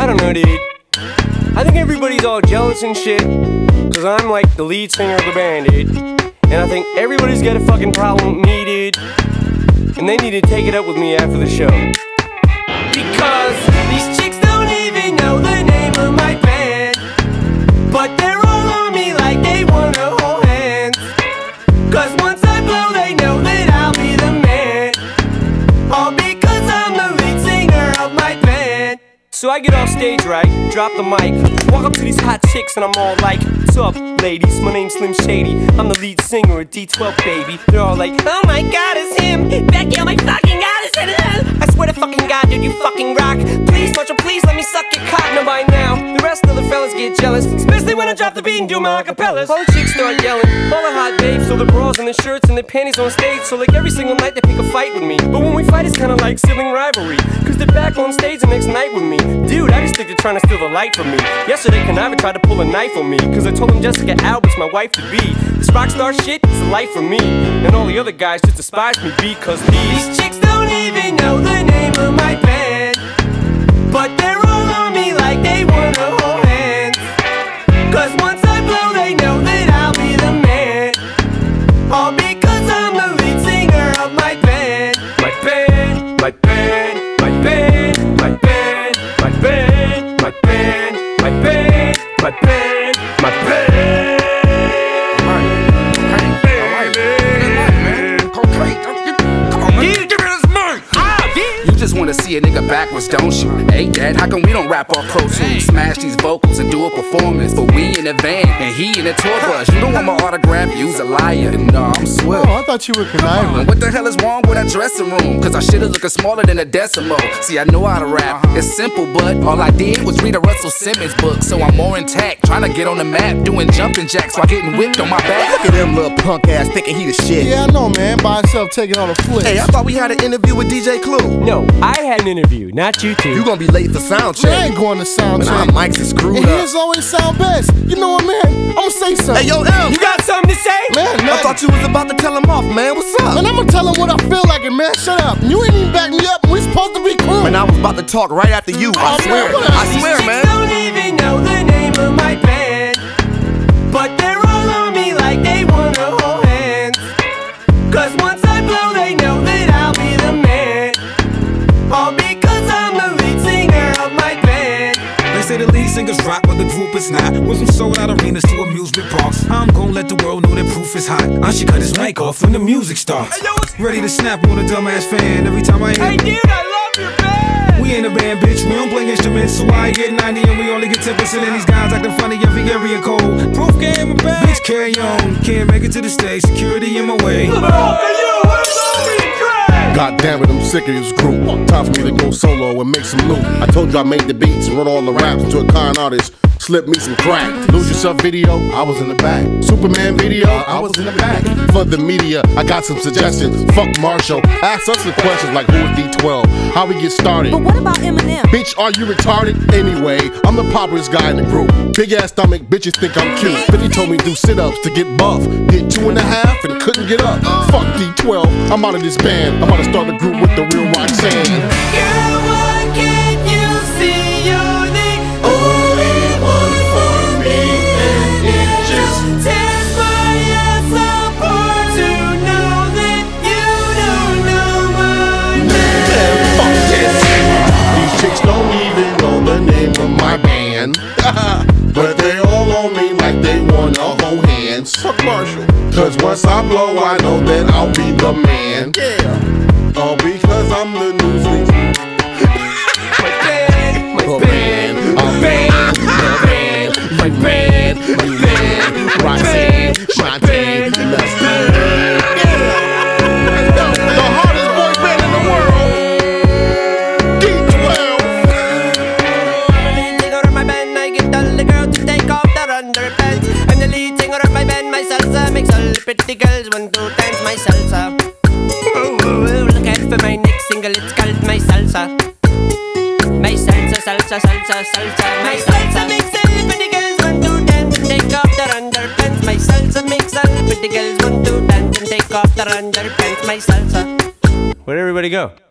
I don't know, dude. I think everybody's all jealous and shit, cause I'm like the lead singer of the band, dude. And I think everybody's got a fucking problem with me, dude. And they need to take it up with me after the show. Because these chicks don't even know the name of my band, but they're all on me like they wanna hold hands. Cause once I blow, they know that I'll be the man. All because I'm the lead singer of my band. So I get off stage, right, drop the mic, walk up to these hot chicks and I'm all like, what's up, ladies, my name's Slim Shady, I'm the lead singer of D12, baby. They're all like, oh my god, it's him, Becky, oh my fucking god, it's him. I swear to fucking god, dude, you fucking rock. Please, Marshall, please let me suck your cock. Now by now, the rest of the fellas get jealous, especially when I drop the beat and do my acapellas. All the chicks start yelling, all the hot babes, so the bras and the shirts and the panties on stage. So like every single night they pick a fight with me, but when we fight it's kinda like sibling rivalry, cause they're back on stage the next night with me. Dude, I just think they're trying to steal the light from me. Yesterday Conniva tried to pull a knife on me, cause I told him Jessica Albert's my wife to be. This rock star shit is a life for me, and all the other guys just despise me because these chicks don't even know the name of my band, but they're all on me like they wanna hold hands. Cause once I blow they know that I'll be the man, all because I'm the lead singer of my band. My band, my band, my band, my band, my band, my band, my band, my band, my band. Just wanna see a nigga backwards, don't you? Hey dad, how come we don't rap off Pro Tools? Smash these vocals and do a performance, but we in a van and he in a tour bus. You don't want my autograph, you's a liar. No, I'm Swift. Oh, I thought you were Conniva. What the hell is wrong with that dressing room? Cause our shit is looking smaller than a decimal. See, I know how to rap, it's simple, but all I did was read a Russell Simmons book. So I'm more intact, trying to get on the map, doing jumping jacks while getting whipped on my back. Look at them little punk ass thinking he the shit. Yeah, I know, man, by himself taking all the flicks. Hey, I thought we had an interview with DJ Clue. No, I had an interview, not you two. You gonna be late for sound check. I ain't going to sound check. Our mics is screwed and up. his always sound best. You know what, man? I'ma say something. Hey, yo, M, You got something to say? Man, I thought you was about to tell him off, man. What's up? Man, I'ma tell him what I feel like, and man, shut up. You ain't even back me up. We supposed to be cool. Man, I was about to talk right after you. I swear. Man, I swear, These man. chicks don't even know the name of my band, but they're all on me like they wanna hold hands. Cause once I blow they know that I'll be the man, all because I'm the lead singer of my band. They say the lead singers rock, but the group is not. Went from sold out arenas to amusement parks. I'm gonna let the world know that proof is hot. I should cut his mic off when the music starts. Ready to snap on a dumbass fan every time I hear. Hey dude, I love your band! We ain't a band, bitch, we don't play instruments. So I get 90 and we only get 10%. And these guys acting funny every area code. Proof game and bad. Bitch, carry on. Can't make it to the stage, security in my way. God damn it, I'm sick of this group. Time for me to go solo and make some loot. I told you I made the beats and wrote all the raps to a con artist. Slip me some crack. Lose Yourself video, I was in the back. Superman video, I was in the back. For the media, I got some suggestions. Fuck Marshall, ask us the questions like who is D12, how we get started. But what about Eminem? Bitch, are you retarded? Anyway, I'm the poppiest guy in the group. Big ass stomach, bitches think I'm cute. 50 told me do sit-ups to get buff. Did 2.5 and couldn't get up. Fuck D12, I'm out of this band. I'm about to start a group with the real Roxanne. Girl, why can't you see you're the only one for me? And it just tears my ass apart to know that you don't know my name. Fuck this. These chicks don't even know the name of my band. But they all on me like they wanna hold hands. Fuck Marshall. Cause once I blow, I know that I'll be the man. Yeah. All because I'm the new thing. My band, my band, my band, my band, my band, my band, Roxanne, Shantae, let's do it. The hardest boy band in the world. D12. I'm the lead singer of my band. I get all the girls to take off their underpants. I'm the lead singer of my band. My salsa makes all the pretty girls want to dance my salsa. Look out for my next single, it's called My Salsa. My salsa, salsa, salsa, salsa. My salsa makes all the pretty girls want to dance and take off their underpants. My salsa makes all the pretty girls want to dance and take off their underpants. My salsa. Where'd everybody go?